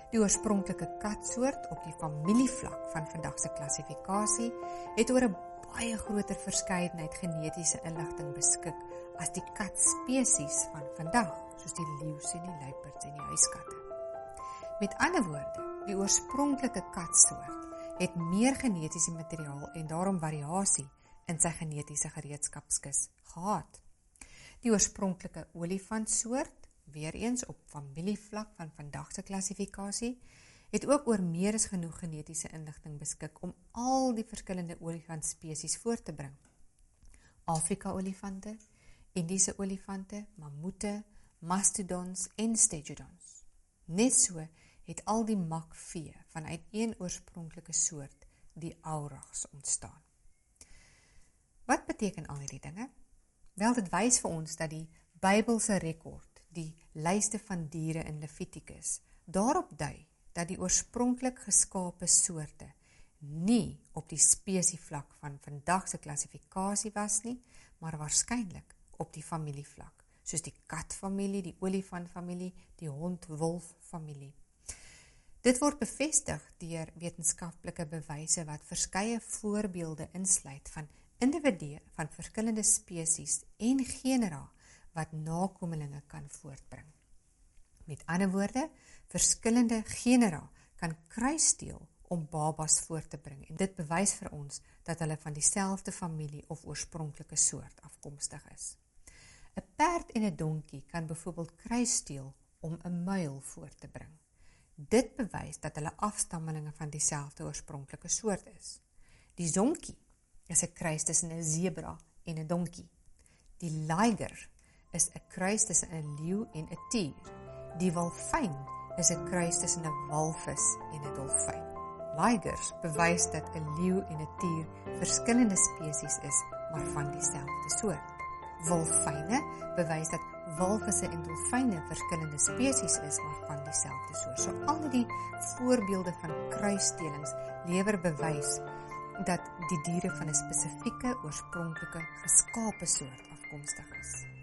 Die oorspronklike katsoort op die familievlak van vandag se klassifikasie het oor 'n baie groter verskeidenheid genetiese inligting beskik as die katspesies van vandag, soos die leeu's en die luiperds en die huiskatte. Met ander woorde, die oorspronklike katsoort het meer genetiese materiaal en daarom variasie in sy genetiese gereedskapskis gehad. Die oorspronklike olifantsoort, weer eens op familievlak van vandag se klassifikasie, het ook oor meer as genoeg genetiese inligting beskik om al die verskillende olifantspesies voor te bring. Afrika-olifante, Indiese olifante, mammoete, mastodons en stegodons. Net so het al die makvee vanuit een oorspronklike soort, die aurags, ontstaan. Wat beteken al hierdie dinge? Wel, dit wys vir ons dat die Bybelse rekord, die lyste van diere in Levitikus, daarop dui dat die oorspronklik geskape soorte nie op die spesievlak van vandag se klassifikasie was nie, maar waarskynlik op die familievlak, soos die katfamilie, die olifantfamilie, die hond-wolf-familie. Dit word bevestig deur wetenskaplike bewyse wat verskeie voorbeelde insluit van individue van verskillende spesies en genera wat nakomelinge kan voortbring. Met ander woorde, verskillende genera kan kruisdeel om babas voort te bring en dit bewys vir ons dat hulle van dieselfde familie of oorspronklike soort afkomstig is. 'n Perd en 'n donkie kan byvoorbeeld kruisdeel om 'n muil voort te bring. Dit bewys dat hulle afstammelinge van dieselfde oorspronklike soort is. Die zonkie is 'n kruis tussen 'n zebra en 'n donkie. Die liger is 'n kruis tussen 'n leeu en 'n tier. Die walfyn is 'n kruis tussen 'n walvis en 'n dolfyn. Ligers bewys dat 'n leeu en 'n tier verskillende spesies is, maar van dieselfde soort. Walfyne bewys dat walvisse en dolfyne verskillende spesies is, maar van dieselfde soort. So al die voorbeelde van kruisdelings lewer bewys dat die diere van 'n spesifieke oorspronklike geskape soort afkomstig is.